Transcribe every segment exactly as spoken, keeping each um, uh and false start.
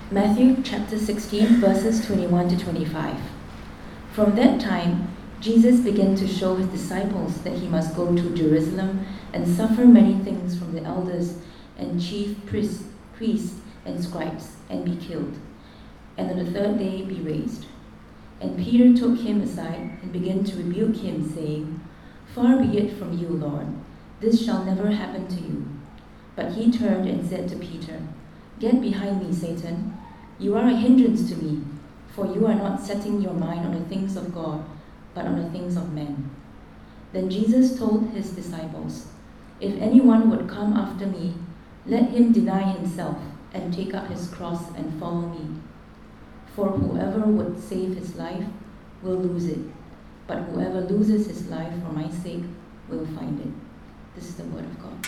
Matthew chapter sixteen, verses twenty-one to twenty-five. From that time, Jesus began to show his disciples that he must go to Jerusalem and suffer many things from the elders and chief priests, priests and scribes, and be killed, and on the third day be raised. And Peter took him aside and began to rebuke him, saying, Far be it from you, Lord, this shall never happen to you. But he turned and said to Peter, Get behind me, Satan. You are a hindrance to me, for you are not setting your mind on the things of God, but on the things of men. Then Jesus told his disciples, If anyone would come after me, let him deny himself and take up his cross and follow me. For whoever would save his life will lose it, but whoever loses his life for my sake will find it. This is the word of God.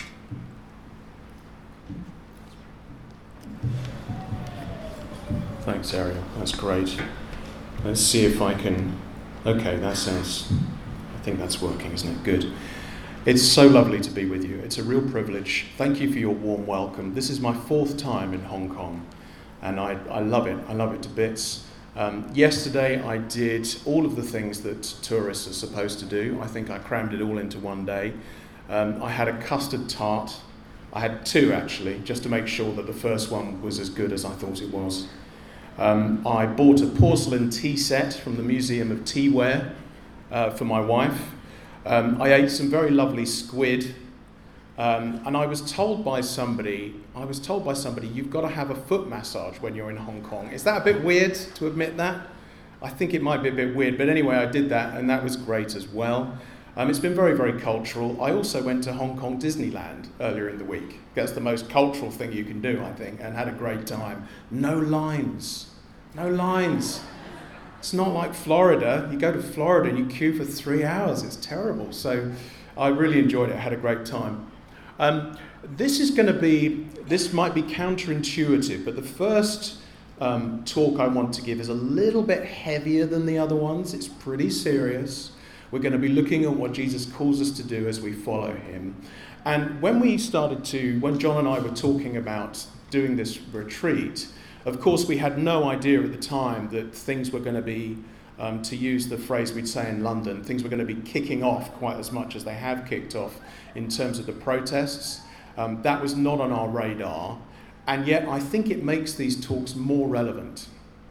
Thanks, Ariel. That's great. Let's see if I can... Okay, that sounds... I think that's working, isn't it? Good. It's so lovely to be with you. It's a real privilege. Thank you for your warm welcome. This is my fourth time in Hong Kong, and I, I love it. I love it to bits. Um, yesterday, I did all of the things that tourists are supposed to do. I think I crammed it all into one day. Um, I had a custard tart. I had two, actually, just to make sure that the first one was as good as I thought it was. Um, I bought a porcelain tea set from the Museum of Teaware uh, for my wife. Um, I ate some very lovely squid, um, and I was told by somebody, I was told by somebody, you've got to have a foot massage when you're in Hong Kong. Is that a bit weird to admit that? I think it might be a bit weird, but anyway, I did that, and that was great as well. Um, it's been very, very cultural. I also went to Hong Kong Disneyland earlier in the week. That's the most cultural thing you can do, I think, and had a great time. No lines. No lines. It's not like Florida. You go to Florida and you queue for three hours. It's terrible. So I really enjoyed it. I had a great time. Um, this is going to be, this might be counterintuitive, but the first um, talk I want to give is a little bit heavier than the other ones. It's pretty serious. We're going to be looking at what Jesus calls us to do as we follow him. And when we started to, when John and I were talking about doing this retreat, of course, we had no idea at the time that things were going to be, um, to use the phrase we'd say in London, things were going to be kicking off quite as much as they have kicked off in terms of the protests. Um, that was not on our radar. And yet I think it makes these talks more relevant,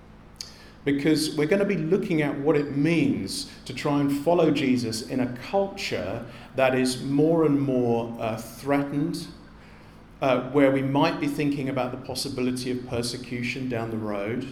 because we're going to be looking at what it means to try and follow Jesus in a culture that is more and more uh, threatened, Uh, where we might be thinking about the possibility of persecution down the road,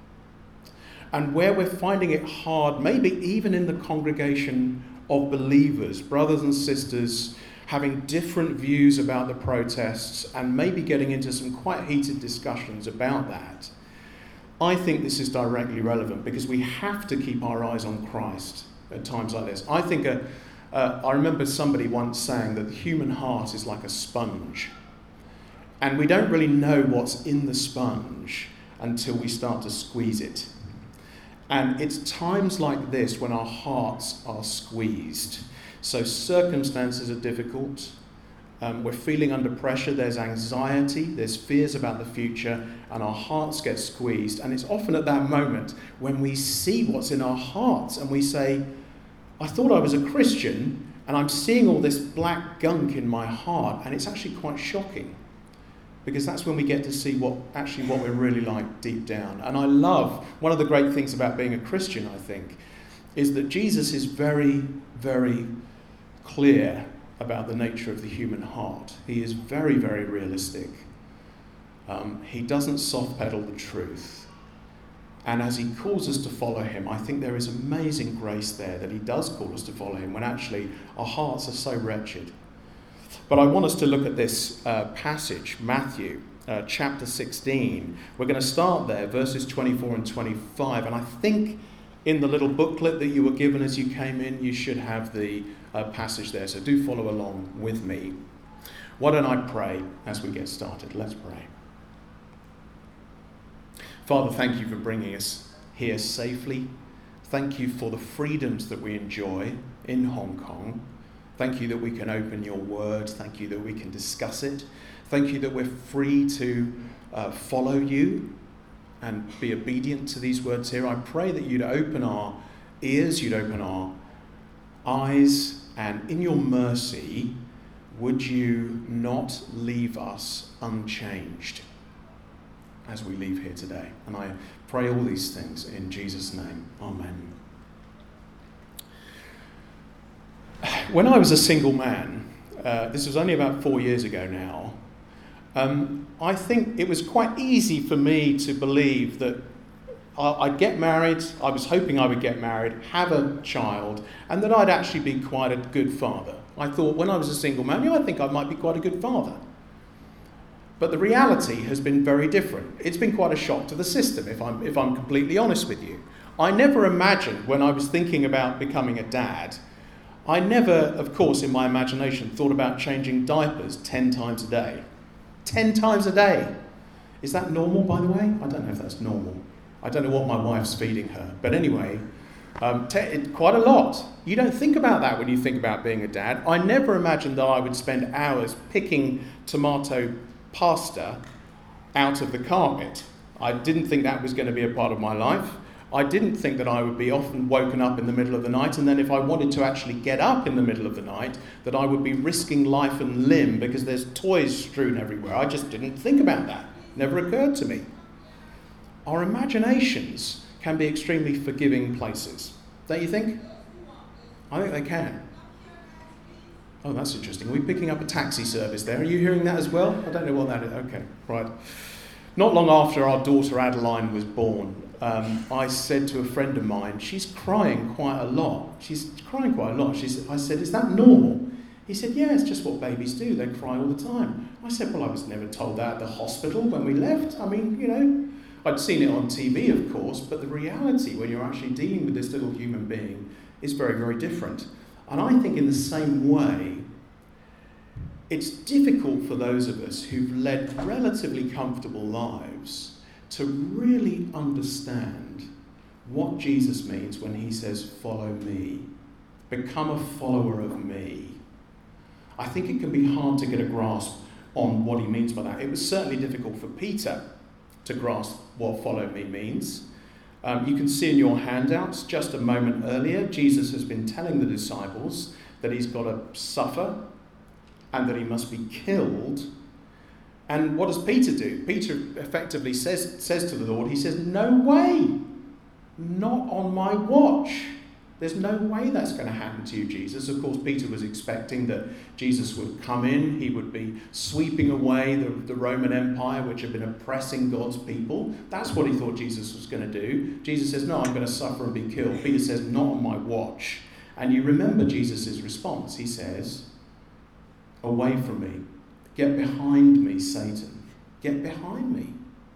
and where we're finding it hard, maybe even in the congregation of believers, brothers and sisters, having different views about the protests and maybe getting into some quite heated discussions about that. I think this is directly relevant because we have to keep our eyes on Christ at times like this. I think, a, uh, I remember somebody once saying that the human heart is like a sponge. And we don't really know what's in the sponge until we start to squeeze it. And it's times like this when our hearts are squeezed. So circumstances are difficult. Um, we're feeling under pressure. There's anxiety. There's fears about the future. And our hearts get squeezed. And it's often at that moment when we see what's in our hearts and we say, I thought I was a Christian and I'm seeing all this black gunk in my heart. And it's actually quite shocking. Because that's when we get to see what actually what we're really like deep down. And I love, one of the great things about being a Christian, I think, is that Jesus is very, very clear about the nature of the human heart. He is very, very realistic. Um, he doesn't soft pedal the truth. And as he calls us to follow him, I think there is amazing grace there that he does call us to follow him when actually our hearts are so wretched. But I want us to look at this uh, passage, Matthew uh, chapter sixteen. We're going to start there, verses twenty-four and twenty-five. And I think in the little booklet that you were given as you came in, you should have the uh, passage there. So do follow along with me. Why don't I pray as we get started? Let's pray. Father, thank you for bringing us here safely. Thank you for the freedoms that we enjoy in Hong Kong. Thank you that we can open your word. Thank you that we can discuss it. Thank you that we're free to uh, follow you and be obedient to these words here. I pray that you'd open our ears, you'd open our eyes, and in your mercy, would you not leave us unchanged as we leave here today? And I pray all these things in Jesus' name. Amen. When I was a single man, uh, this was only about four years ago now, um, I think it was quite easy for me to believe that I'd get married, I was hoping I would get married, have a child, and that I'd actually be quite a good father. I thought when I was a single man, yeah, I think I might be quite a good father. But the reality has been very different. It's been quite a shock to the system, if I'm, if I'm completely honest with you. I never imagined, when I was thinking about becoming a dad, I never, of course, in my imagination, thought about changing diapers ten times a day. Ten times a day. Is that normal, by the way? I don't know if that's normal. I don't know what my wife's feeding her. But anyway, um, te- it, quite a lot. You don't think about that when you think about being a dad. I never imagined that I would spend hours picking tomato pasta out of the carpet. I didn't think that was going to be a part of my life. I didn't think that I would be often woken up in the middle of the night, and then if I wanted to actually get up in the middle of the night, that I would be risking life and limb because there's toys strewn everywhere. I just didn't think about that. Never occurred to me. Our imaginations can be extremely forgiving places. Don't you think? I think they can. Oh, that's interesting. Are we picking up a taxi service there? Are you hearing that as well? I don't know what that is. Okay, right. Not long after our daughter Adeline was born, um, I said to a friend of mine, she's crying quite a lot. She's crying quite a lot. She's, I said, is that normal? He said, yeah, it's just what babies do. They cry all the time. I said, well, I was never told that at the hospital when we left. I mean, you know, I'd seen it on T V, of course, but the reality when you're actually dealing with this little human being is very, very different. And I think in the same way, it's difficult for those of us who've led relatively comfortable lives to really understand what Jesus means when he says, follow me. Become a follower of me. I think it can be hard to get a grasp on what he means by that. It was certainly difficult for Peter to grasp what follow me means. Um, you can see in your handouts, just a moment earlier, Jesus has been telling the disciples that he's got to suffer and that he must be killed. And what does Peter do? Peter effectively says, says to the Lord, he says, no way, not on my watch. There's no way that's going to happen to you, Jesus. Of course, Peter was expecting that Jesus would come in, he would be sweeping away the, the Roman Empire, which had been oppressing God's people. That's what he thought Jesus was going to do. Jesus says, no, I'm going to suffer and be killed. Peter says, not on my watch. And you remember Jesus' response. He says, away from me. Get behind me, Satan. Get behind me.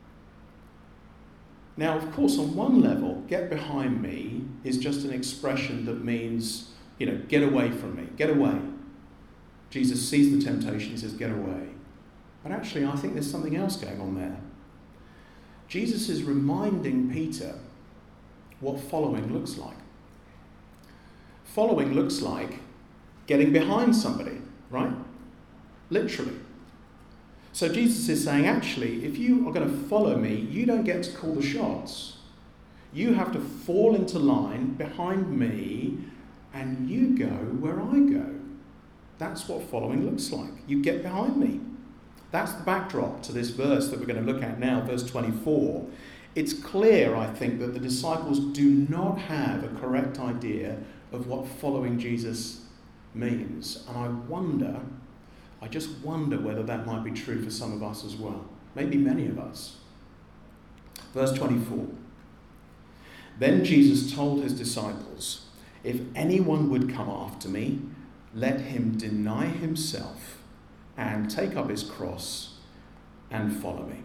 Now, of course, on one level, get behind me is just an expression that means, you know, get away from me, get away. Jesus sees the temptation, he says, get away. But actually, I think there's something else going on there. Jesus is reminding Peter what following looks like. Following looks like getting behind somebody, right? Literally. So Jesus is saying, actually, if you are going to follow me, you don't get to call the shots. You have to fall into line behind me, and you go where I go. That's what following looks like. You get behind me. That's the backdrop to this verse that we're going to look at now, verse twenty-four. It's clear, I think, that the disciples do not have a correct idea of what following Jesus means. And I wonder... I just wonder whether that might be true for some of us as well. Maybe many of us. Verse twenty-four. Then Jesus told his disciples, if anyone would come after me, let him deny himself and take up his cross and follow me.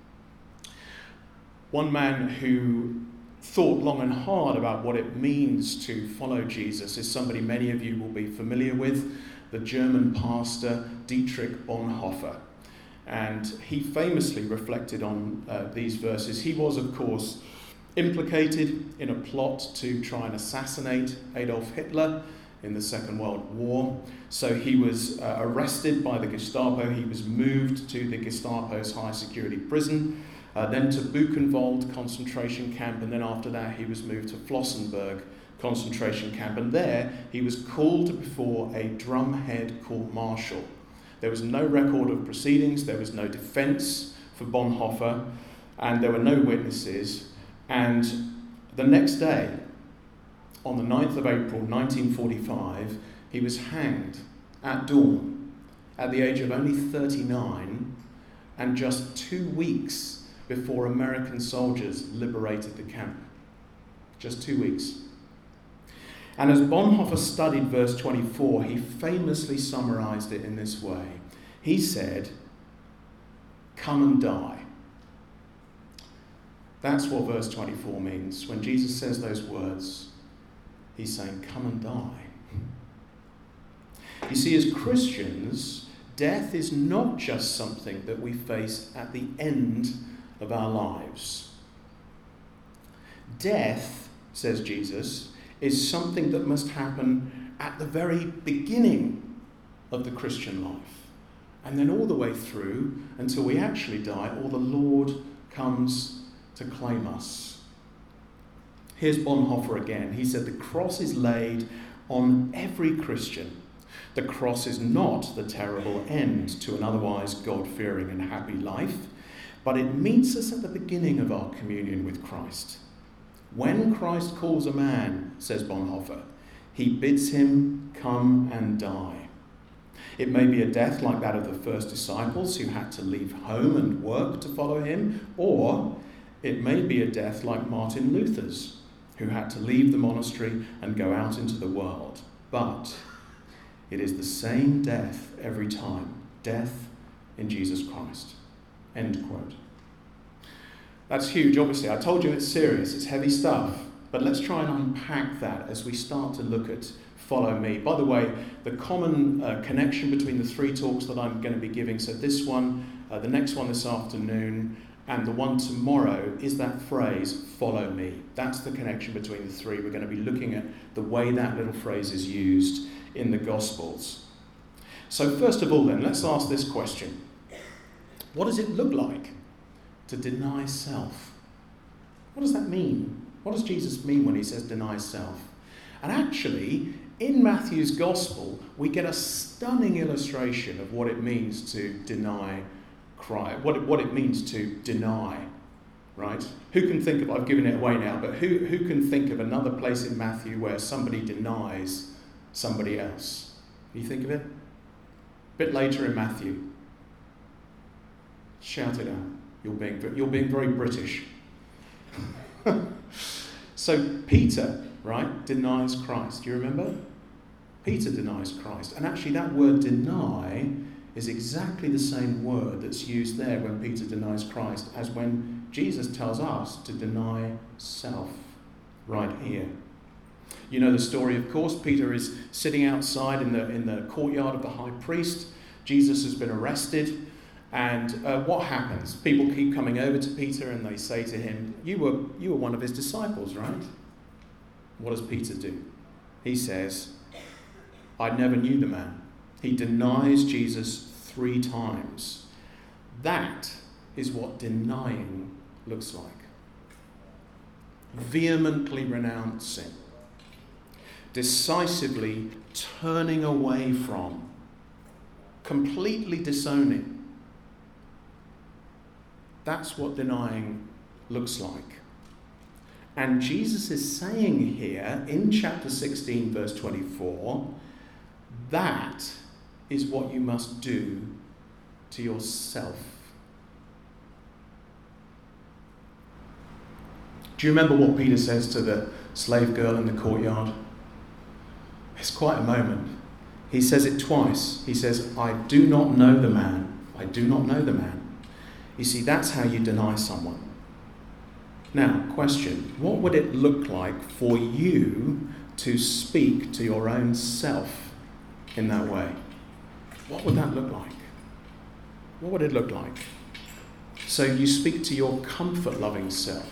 One man who thought long and hard about what it means to follow Jesus is somebody many of you will be familiar with, the German pastor Dietrich Bonhoeffer. And he famously reflected on uh, these verses. He was, of course, implicated in a plot to try and assassinate Adolf Hitler in the Second World War. So he was uh, arrested by the Gestapo. He was moved to the Gestapo's high security prison. uh, then to Buchenwald concentration camp, and then after that he was moved to Flossenburg concentration camp, and there he was called before a drumhead court-martial. There was no record of proceedings, there was no defence for Bonhoeffer, and there were no witnesses. And the next day, on the ninth of April nineteen forty-five, he was hanged at dawn at the age of only thirty-nine, and just two weeks before American soldiers liberated the camp. Just two weeks. And as Bonhoeffer studied verse twenty-four, he famously summarized it in this way. He said, "Come and die." That's what verse twenty-four means. When Jesus says those words, he's saying, come and die. You see, as Christians, death is not just something that we face at the end of our lives. Death, says Jesus, is something that must happen at the very beginning of the Christian life. And then all the way through until we actually die, or the Lord comes to claim us. Here's Bonhoeffer again. He said, the cross is laid on every Christian. The cross is not the terrible end to an otherwise God-fearing and happy life, but it meets us at the beginning of our communion with Christ. When Christ calls a man, says Bonhoeffer, he bids him come and die. It may be a death like that of the first disciples who had to leave home and work to follow him, or it may be a death like Martin Luther's, who had to leave the monastery and go out into the world. But it is the same death every time, death in Jesus Christ. End quote. That's huge, obviously. I told you it's serious, it's heavy stuff. But let's try and unpack that as we start to look at Follow Me. By the way, the common uh, connection between the three talks that I'm going to be giving, so this one, uh, the next one this afternoon, and the one tomorrow, is that phrase, follow me. That's the connection between the three. We're going to be looking at the way that little phrase is used in the Gospels. So first of all then, let's ask this question. What does it look like to deny self? What does that mean? What does Jesus mean when he says deny self? And actually, in Matthew's Gospel, we get a stunning illustration of what it means to deny Christ, what it, what it means to deny, right? Who can think of, I've given it away now, but who, who can think of another place in Matthew where somebody denies somebody else? Can you think of it? A bit later in Matthew. Shout it out. You're being, you're being very British. So Peter, right, denies Christ. Do you remember? Peter denies Christ. And actually that word deny is exactly the same word that's used there when Peter denies Christ as when Jesus tells us to deny self right here. You know the story, of course. Peter is sitting outside in the in the courtyard of the high priest. Jesus has been arrested. And uh, what happens? People keep coming over to Peter and they say to him, you were, you were one of his disciples, right? What does Peter do? He says, I never knew the man. He denies Jesus three times. That is what denying looks like. Vehemently renouncing. Decisively turning away from. Completely disowning. That's what denying looks like. And Jesus is saying here in chapter sixteen, verse twenty-four, that is what you must do to yourself. Do you remember what Peter says to the slave girl in the courtyard? It's quite a moment. He says it twice. He says, I do not know the man. I do not know the man. You see, that's how you deny someone. Now, question, what would it look like for you to speak to your own self in that way? What would that look like? What would it look like? So you speak to your comfort-loving self.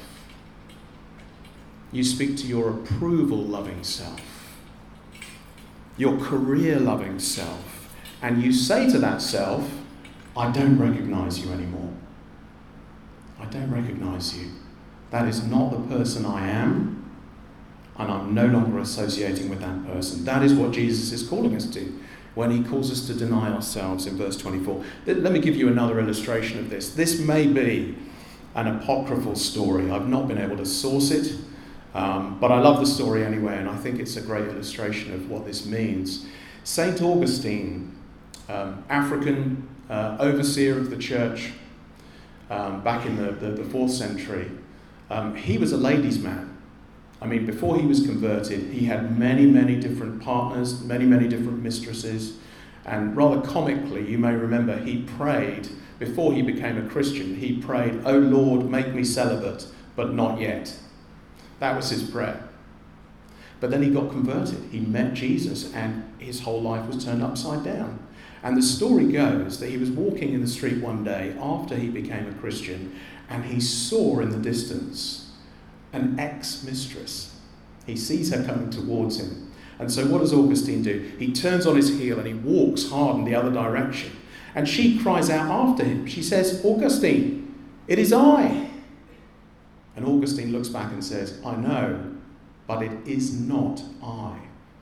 You speak to your approval-loving self. Your career-loving self. And you say to that self, I don't recognize you anymore. I don't recognise you. That is not the person I am, and I'm no longer associating with that person. That is what Jesus is calling us to when he calls us to deny ourselves in verse twenty-four. Let me give you another illustration of this. This may be an apocryphal story. I've not been able to source it, um, but I love the story anyway, and I think it's a great illustration of what this means. Saint Augustine, um, African uh, overseer of the church um, back in the, the, the fourth century, um, he was a ladies' man. I mean, before he was converted, he had many, many different partners, many, many different mistresses. And rather comically, you may remember, he prayed, before he became a Christian, he prayed, "O Lord, make me celibate, but not yet." That was his prayer. But then he got converted. He met Jesus, and his whole life was turned upside down. And the story goes that he was walking in the street one day after he became a Christian, and he saw in the distance an ex-mistress. He sees her coming towards him. And so what does Augustine do? He turns on his heel and he walks hard in the other direction. And she cries out after him. She says, "Augustine, it is I." And Augustine looks back and says, "I know, but it is not I."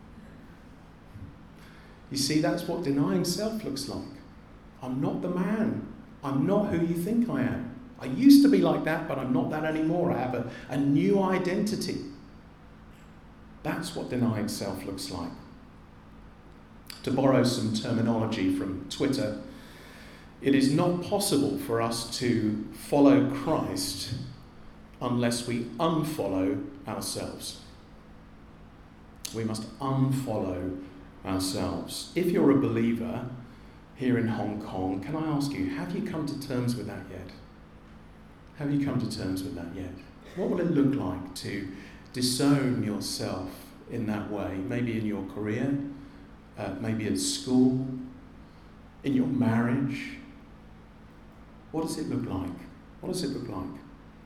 You see, that's what denying self looks like. I'm not the man. I'm not who you think I am. I used to be like that, but I'm not that anymore. I have a, a new identity. That's what denying self looks like. To borrow some terminology from Twitter, it is not possible for us to follow Christ unless we unfollow ourselves. We must unfollow ourselves. If you're a believer here in Hong Kong, can I ask you, have you come to terms with that yet? Have you come to terms with that yet? What will it look like to disown yourself in that way? Maybe in your career, uh, maybe at school, in your marriage. What does it look like? What does it look like?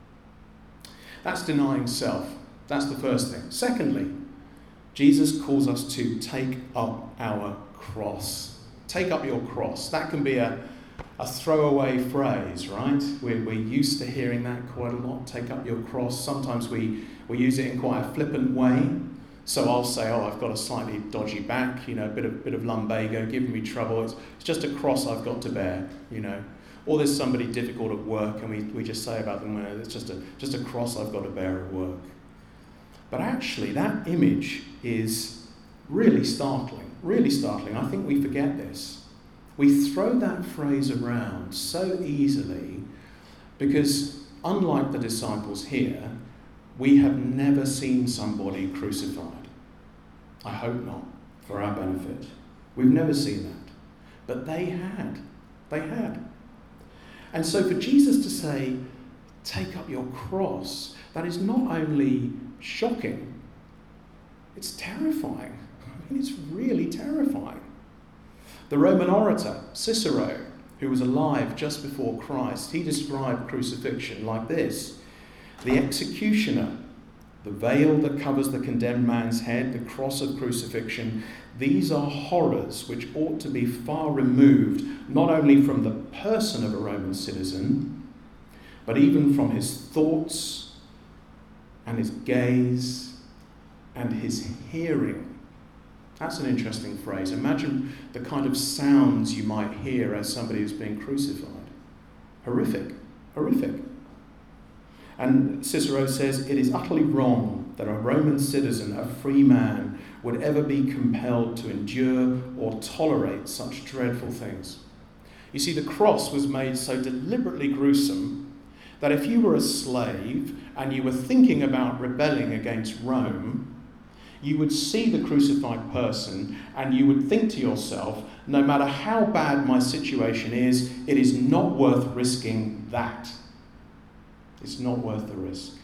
That's denying self. That's the first thing. Secondly, Jesus calls us to take up our cross. Take up your cross. That can be a A throwaway phrase, right? We're, we're used to hearing that quite a lot. Take up your cross. Sometimes we, we use it in quite a flippant way. So I'll say, "Oh, I've got a slightly dodgy back, you know, a bit of bit of lumbago, giving me trouble. It's, it's just a cross I've got to bear, you know." Or there's somebody difficult at work, and we, we just say about them, "Well, it's just a just a cross I've got to bear at work." But actually, that image is really startling. Really startling. I think we forget this. We throw that phrase around so easily because, unlike the disciples here, we have never seen somebody crucified. I hope not, for our benefit. We've never seen that. But they had. They had. And so for Jesus to say, "Take up your cross," that is not only shocking, it's terrifying. I mean, it's really terrifying. The Roman orator, Cicero, who was alive just before Christ, he described crucifixion like this: the executioner, the veil that covers the condemned man's head, the cross of crucifixion, these are horrors which ought to be far removed, not only from the person of a Roman citizen, but even from his thoughts and his gaze and his hearing. That's an interesting phrase. Imagine the kind of sounds you might hear as somebody is being crucified. Horrific. Horrific. And Cicero says, "It is utterly wrong that a Roman citizen, a free man, would ever be compelled to endure or tolerate such dreadful things." You see, the cross was made so deliberately gruesome that if you were a slave and you were thinking about rebelling against Rome, you would see the crucified person and you would think to yourself, "No matter how bad my situation is, it is not worth risking that. It's not worth the risk."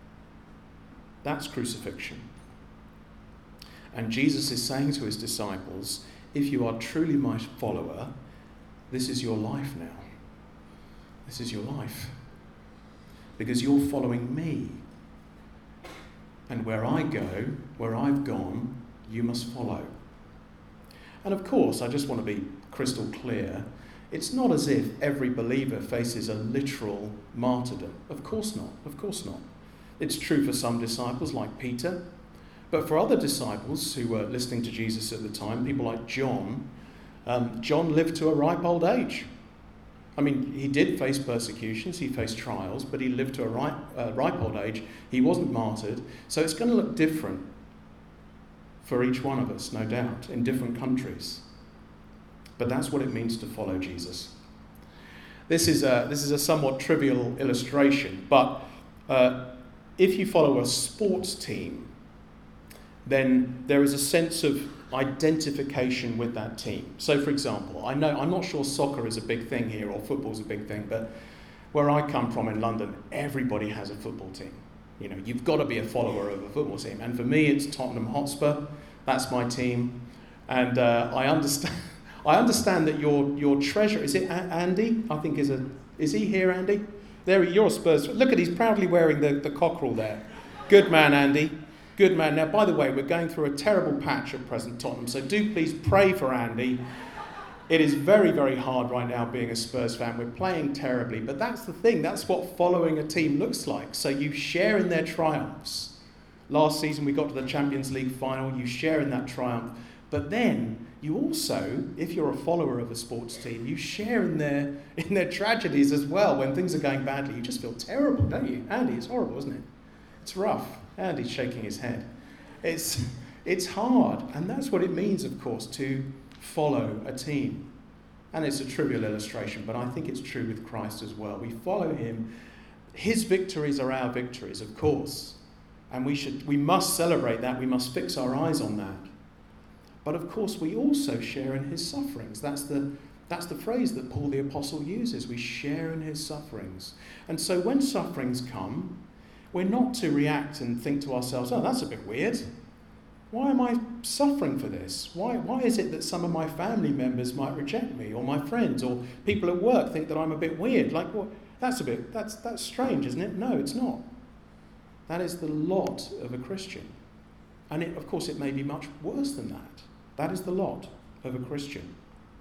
That's crucifixion. And Jesus is saying to his disciples, if you are truly my follower, this is your life now. This is your life. Because you're following me. And where I go, where I've gone, you must follow. And of course, I just want to be crystal clear, It's not as if every believer faces a literal martyrdom. Of course not. Of course not. It's true for some disciples like Peter, but for other disciples who were listening to Jesus at the time, people like John, um, John lived to a ripe old age. I mean, he did face persecutions, he faced trials, but he lived to a ripe, uh, ripe old age. He wasn't martyred. So it's going to look different for each one of us, no doubt, in different countries. But that's what it means to follow Jesus. This is a, this is a somewhat trivial illustration, but uh, if you follow a sports team, then there is a sense of identification with that team. So, for example, I know I'm not sure soccer is a big thing here or football's a big thing, but where I come from in London, everybody has a football team. You know, you've got to be a follower of a football team. And for me, it's Tottenham Hotspur. That's my team. And uh, I understand I understand that your your treasure, is it Andy? I think is a is he here, Andy? There, you're a Spurs. Look at, he's proudly wearing the, the cockerel there. Good man, Andy. Good man. Now, by the way, we're going through a terrible patch at present, Tottenham, so do please pray for Andy. It is very, very hard right now being a Spurs fan. We're playing terribly, but that's the thing. That's what following a team looks like. So you share in their triumphs. Last season we got to the Champions League final. You share in that triumph. But then you also, if you're a follower of a sports team, you share in their in their tragedies as well. When things are going badly, you just feel terrible, don't you? Andy, it's horrible, isn't it? It's rough. Andy's shaking his head. It's it's hard, and that's what it means, of course, to follow a team. And it's a trivial illustration, but I think it's true with Christ as well. We follow him. His victories are our victories, of course, and we should we must celebrate that. We must fix our eyes on that. But of course, we also share in his sufferings. That's the that's the phrase that Paul the Apostle uses. We share in his sufferings. And so when sufferings come, we're not to react and think to ourselves, oh, that's a bit weird. Why am I suffering for this? Why why is it that some of my family members might reject me, or my friends, or people at work think that I'm a bit weird? Like, what? That's a bit, that's that's strange, isn't it? No, it's not. That is the lot of a Christian. And it, of course, it may be much worse than that. That is the lot of a Christian.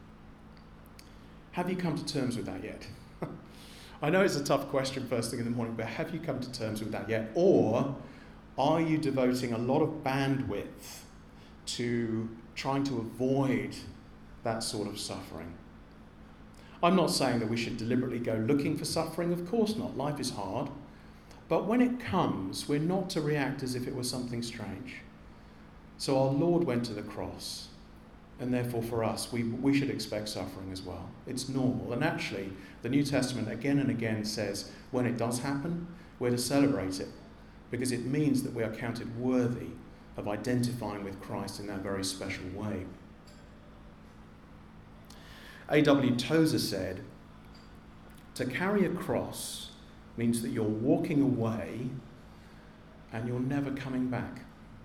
Have you come to terms with that yet? I know it's a tough question first thing in the morning, but have you come to terms with that yet? Or are you devoting a lot of bandwidth to trying to avoid that sort of suffering? I'm not saying that we should deliberately go looking for suffering. Of course not. Life is hard. But when it comes, we're not to react as if it was something strange. So our Lord went to the cross, and therefore for us, we, we should expect suffering as well. It's normal. And actually, the New Testament again and again says when it does happen, we're to celebrate it, because it means that we are counted worthy of identifying with Christ in that very special way. A W Tozer said, to carry a cross means that you're walking away and you're never coming back.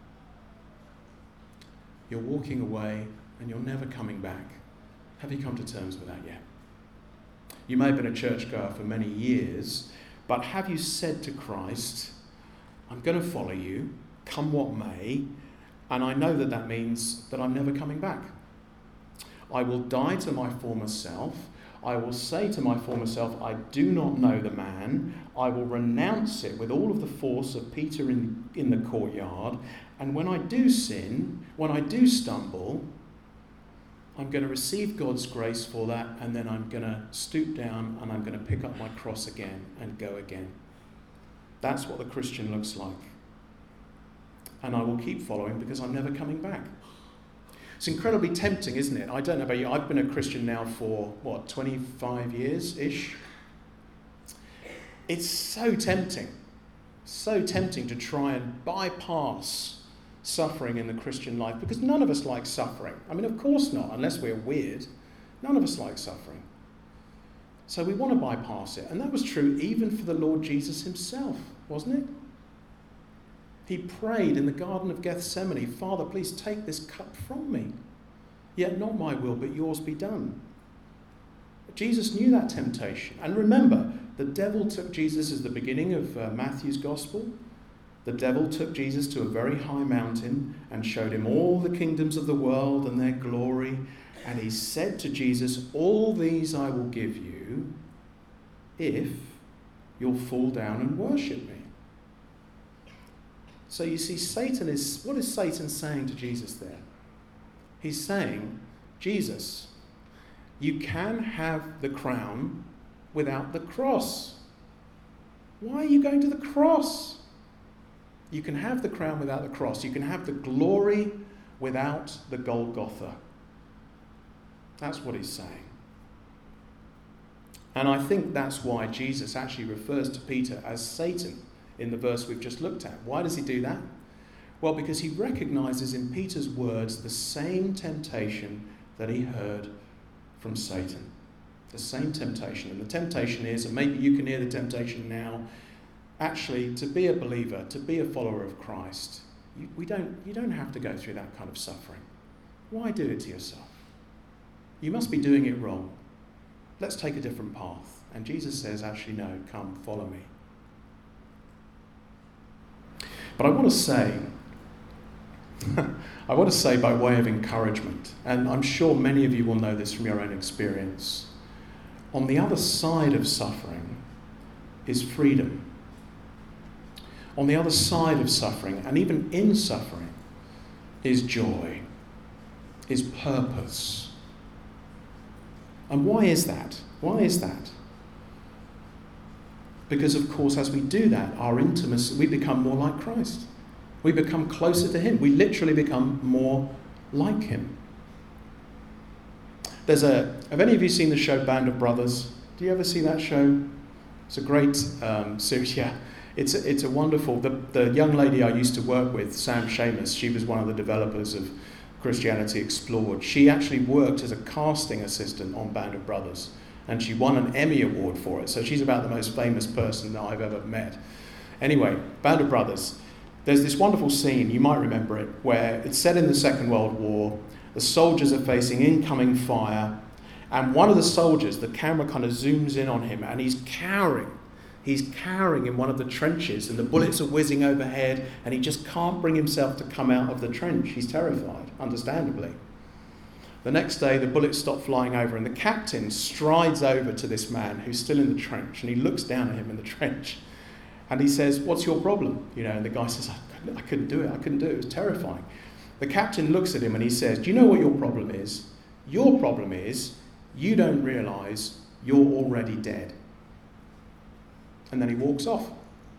You're walking away and you're never coming back. Have you come to terms with that yet? You may have been a churchgoer for many years, but have you said to Christ, I'm going to follow you, come what may, and I know that that means that I'm never coming back. I will die to my former self. I will say to my former self, I do not know the man. I will renounce it with all of the force of Peter in, in the courtyard. And when I do sin, when I do stumble, I'm going to receive God's grace for that, and then I'm going to stoop down and I'm going to pick up my cross again and go again. That's what the Christian looks like. And I will keep following because I'm never coming back. It's incredibly tempting, isn't it? I don't know about you. I've been a Christian now for, what, twenty-five years-ish? It's so tempting, so tempting to try and bypass suffering in the Christian life, because none of us like suffering. I mean, of course not, unless we're weird. None of us like suffering. So we want to bypass it. And that was true even for the Lord Jesus himself, wasn't it? He prayed in the Garden of Gethsemane, Father, please take this cup from me. Yet not my will, but yours be done. Jesus knew that temptation. And remember, the devil took Jesus as the beginning of uh, Matthew's Gospel. the devil took Jesus to a very high mountain and showed him all the kingdoms of the world and their glory. And he said to Jesus, all these I will give you if you'll fall down and worship me. So you see, Satan is, what is Satan saying to Jesus there? He's saying, Jesus, you can have the crown without the cross. Why are you going to the cross? You can have the crown without the cross. You can have the glory without the Golgotha. That's what he's saying. And I think that's why Jesus actually refers to Peter as Satan in the verse we've just looked at. Why does he do that? Well, because he recognizes in Peter's words the same temptation that he heard from Satan. The same temptation. And the temptation is, and maybe you can hear the temptation now, actually to be a believer, to be a follower of Christ, you, we don't, you don't have to go through that kind of suffering. Why do it to yourself? You must be doing it wrong. Let's take a different path. And Jesus says, actually, no, come, follow me. But I want to say, I want to say by way of encouragement, and I'm sure many of you will know this from your own experience, on the other side of suffering is freedom. On the other side of suffering, and even in suffering, is joy, is purpose. And why is that? Why is that? Because, of course, as we do that, our intimacy, we become more like Christ. We become closer to him. We literally become more like him. There's a, have any of you seen the show Band of Brothers? Do you ever see that show? It's a great um, series, yeah. It's a, it's a wonderful, the, the young lady I used to work with, Sam Seamus, she was one of the developers of Christianity Explored. She actually worked as a casting assistant on Band of Brothers, and she won an Emmy Award for it. So she's about the most famous person that I've ever met. Anyway, Band of Brothers. There's this wonderful scene, you might remember it, where it's set in the Second World War. The soldiers are facing incoming fire, and one of the soldiers, the camera kind of zooms in on him, and he's cowering. He's cowering in one of the trenches, and the bullets are whizzing overhead, and he just can't bring himself to come out of the trench. He's terrified, understandably. The next day, the bullets stop flying over, and the captain strides over to this man who's still in the trench, and he looks down at him in the trench, and he says, "What's your problem?" You know, and the guy says, I couldn't, I couldn't do it, I couldn't do it, it was terrifying. The captain looks at him and he says, "Do you know what your problem is? Your problem is you don't realise you're already dead." And then he walks off.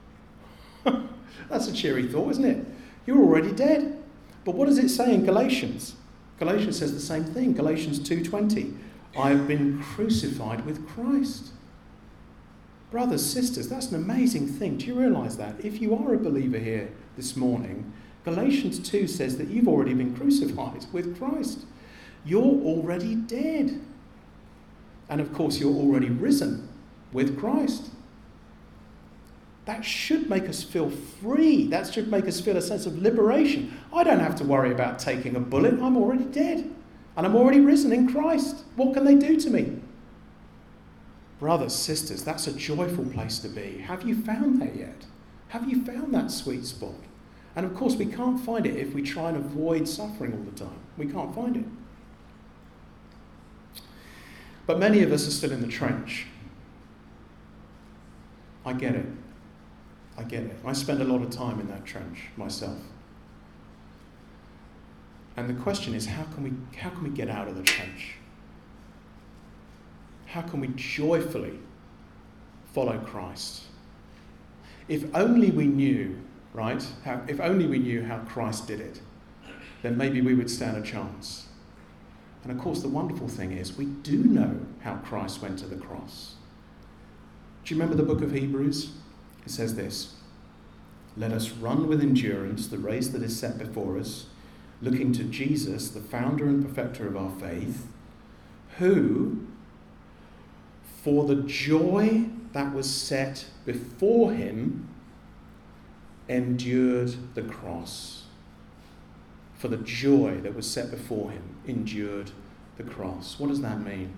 That's a cheery thought, isn't it? You're already dead. But what does it say in Galatians? Galatians says the same thing. Galatians two twenty. I have been crucified with Christ. Brothers, sisters, that's an amazing thing. Do you realise that? If you are a believer here this morning, Galatians two says that you've already been crucified with Christ. You're already dead. And of course, you're already risen with Christ. That should make us feel free. That should make us feel a sense of liberation. I don't have to worry about taking a bullet. I'm already dead. And I'm already risen in Christ. What can they do to me? Brothers, sisters, that's a joyful place to be. Have you found that yet? Have you found that sweet spot? And of course, we can't find it if we try and avoid suffering all the time. We can't find it. But many of us are still in the trench. I get it. I get it. I spend a lot of time in that trench myself. And the question is, how can we, how can we get out of the trench? How can we joyfully follow Christ? If only we knew, right? How, if only we knew how Christ did it, then maybe we would stand a chance. And of course, the wonderful thing is we do know how Christ went to the cross. Do you remember the book of Hebrews? It says this: "Let us run with endurance the race that is set before us, looking to Jesus, the founder and perfecter of our faith, who, for the joy that was set before him, endured the cross." For the joy that was set before him, endured the cross. What does that mean?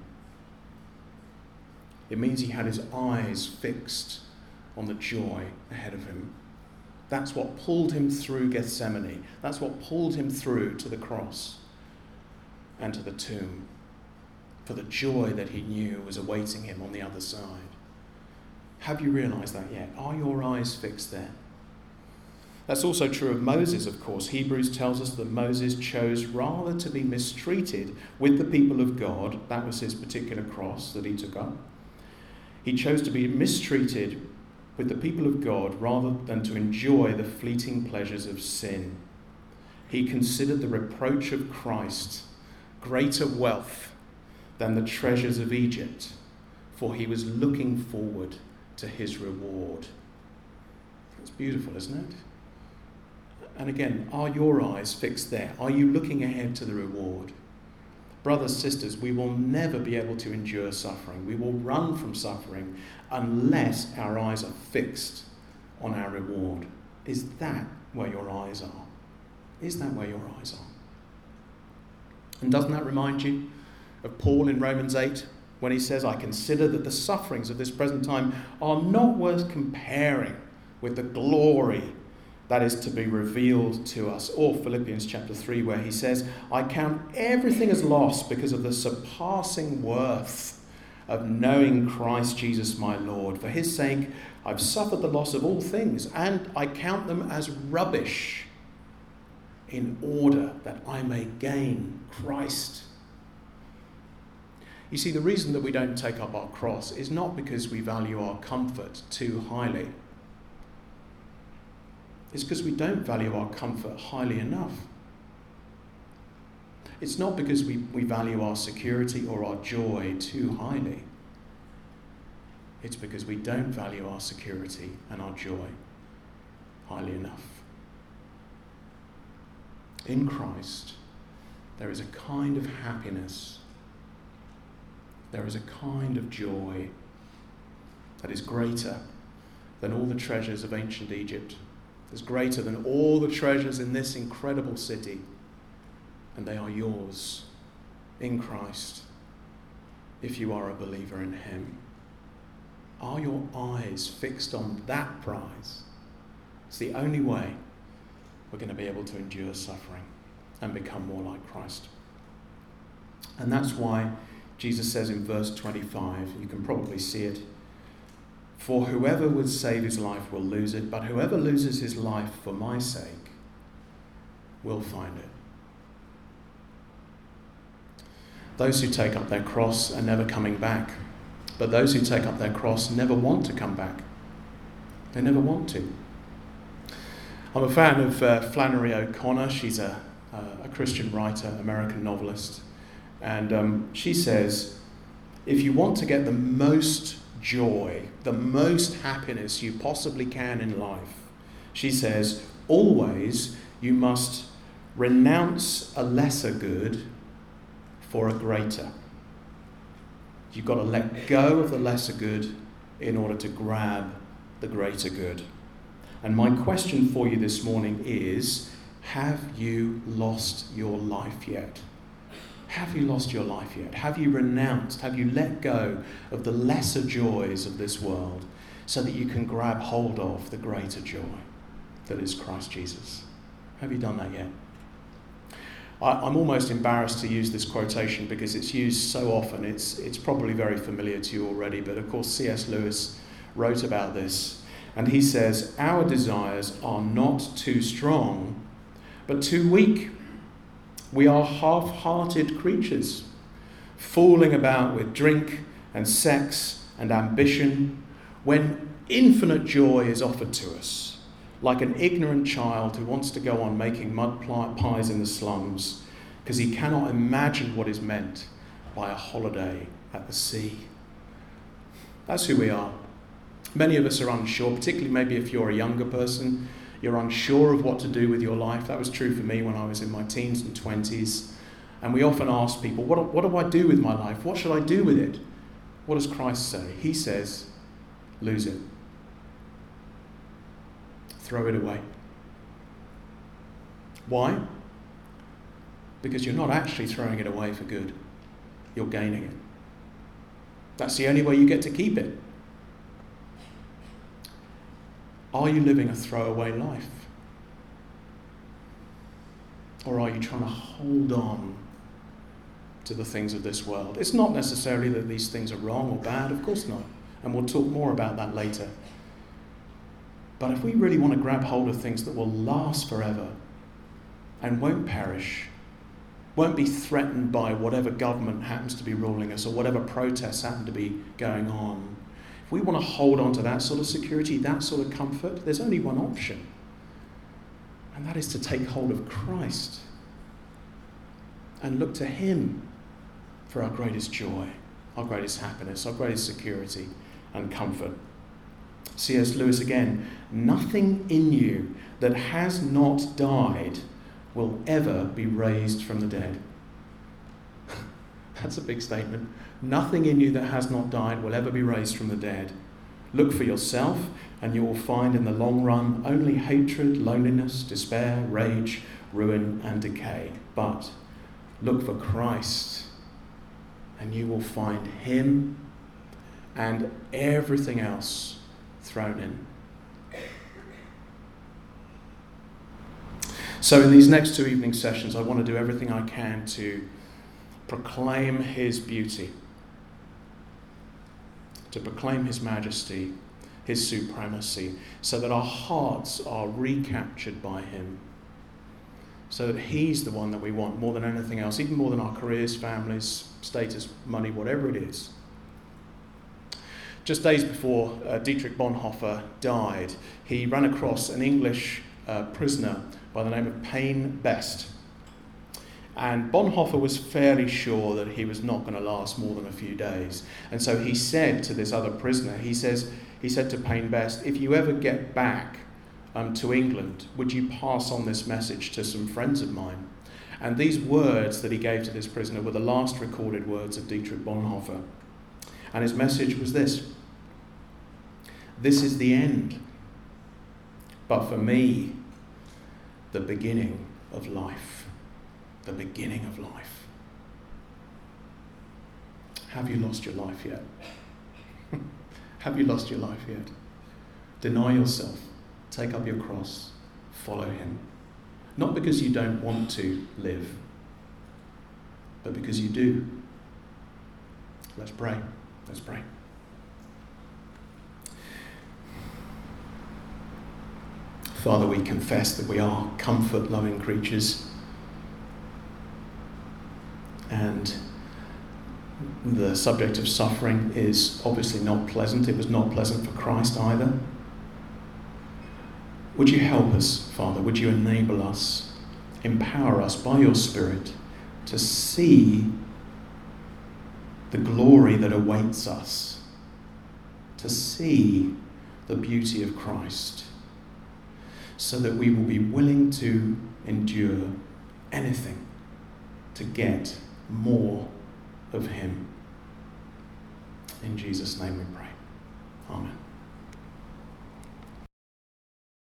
It means he had his eyes fixed on the joy ahead of him. That's what pulled him through Gethsemane. That's what pulled him through to the cross and to the tomb, for the joy that he knew was awaiting him on the other side. Have you realised that yet? Are your eyes fixed there? That's also true of Moses, of course. Hebrews tells us that Moses chose rather to be mistreated with the people of God. That was his particular cross that he took up. He chose to be mistreated with the people of God rather than to enjoy the fleeting pleasures of sin. He considered the reproach of Christ greater wealth than the treasures of Egypt, for he was looking forward to his reward. It's beautiful, isn't it? And again, are your eyes fixed there? Are you looking ahead to the reward? Brothers, sisters, we will never be able to endure suffering. We will run from suffering unless our eyes are fixed on our reward. Is that where your eyes are? Is that where your eyes are? And doesn't that remind you of Paul in Romans eight, when he says, I consider that the sufferings of this present time are not worth comparing with the glory that is to be revealed to us. Or Philippians chapter three, where he says, I count everything as loss because of the surpassing worth of knowing Christ Jesus my Lord. For his sake, I've suffered the loss of all things, and I count them as rubbish, in order that I may gain Christ. You see, the reason that we don't take up our cross is not because we value our comfort too highly. It's because we don't value our comfort highly enough. It's not because we, we value our security or our joy too highly. It's because we don't value our security and our joy highly enough. In Christ, there is a kind of happiness, there is a kind of joy that is greater than all the treasures of ancient Egypt. Is greater than all the treasures in this incredible city, and they are yours in Christ if you are a believer in him. Are your eyes fixed on that prize? It's the only way we're going to be able to endure suffering and become more like Christ. And that's why Jesus says in verse twenty-five, you can probably see it, for whoever would save his life will lose it, but whoever loses his life for my sake will find it. Those who take up their cross are never coming back, but those who take up their cross never want to come back. They never want to. I'm a fan of uh, Flannery O'Connor. She's a, a Christian writer, American novelist, and um, she says, if you want to get the most joy, the most happiness you possibly can in life, she says, always you must renounce a lesser good for a greater. You've got to let go of the lesser good in order to grab the greater good. And my question for you this morning is, have you lost your life yet? Have you lost your life yet? Have you renounced? Have you let go of the lesser joys of this world so that you can grab hold of the greater joy that is Christ Jesus? Have you done that yet? I, I'm almost embarrassed to use this quotation because it's used so often. It's, it's probably very familiar to you already, but of course C S Lewis wrote about this. And he says, our desires are not too strong, but too weak. We are half-hearted creatures, fooling about with drink and sex and ambition, when infinite joy is offered to us, like an ignorant child who wants to go on making mud pies in the slums because he cannot imagine what is meant by a holiday at the sea. That's who we are. Many of us are unsure, particularly maybe if you're a younger person. You're unsure of what to do with your life. That was true for me when I was in my teens and twenties. And we often ask people, what, what do I do with my life? What should I do with it? What does Christ say? He says, lose it. Throw it away. Why? Because you're not actually throwing it away for good. You're gaining it. That's the only way you get to keep it. Are you living a throwaway life? Or are you trying to hold on to the things of this world? It's not necessarily that these things are wrong or bad, of course not. And we'll talk more about that later. But if we really want to grab hold of things that will last forever and won't perish, won't be threatened by whatever government happens to be ruling us or whatever protests happen to be going on, if we want to hold on to that sort of security, that sort of comfort, there's only one option. And that is to take hold of Christ and look to him for our greatest joy, our greatest happiness, our greatest security and comfort. C S Lewis again, nothing in you that has not died will ever be raised from the dead. That's a big statement. Nothing in you that has not died will ever be raised from the dead. Look for yourself, and you will find in the long run only hatred, loneliness, despair, rage, ruin, and decay. But look for Christ, and you will find him and everything else thrown in. So in these next two evening sessions, I want to do everything I can to proclaim his beauty, to proclaim his majesty, his supremacy, so that our hearts are recaptured by him, so that he's the one that we want more than anything else, even more than our careers, families, status, money, whatever it is. Just days before uh, Dietrich Bonhoeffer died, he ran across an English uh, prisoner by the name of Payne Best. And Bonhoeffer was fairly sure that he was not going to last more than a few days. And so he said to this other prisoner, he says, he said to Payne Best, if you ever get back um, to England, would you pass on this message to some friends of mine? And these words that he gave to this prisoner were the last recorded words of Dietrich Bonhoeffer. And his message was this: this is the end, but for me, the beginning of life. The beginning of life. Have you lost your life yet? Have you lost your life yet? Deny yourself, take up your cross, follow him. Not because you don't want to live, but because you do. Let's pray. Let's pray. Father, we confess that we are comfort-loving creatures, and the subject of suffering is obviously not pleasant. It was not pleasant for Christ either. Would you help us, Father? Would you enable us, empower us by your Spirit to see the glory that awaits us, to see the beauty of Christ, so that we will be willing to endure anything to get more of him. In Jesus' name we pray.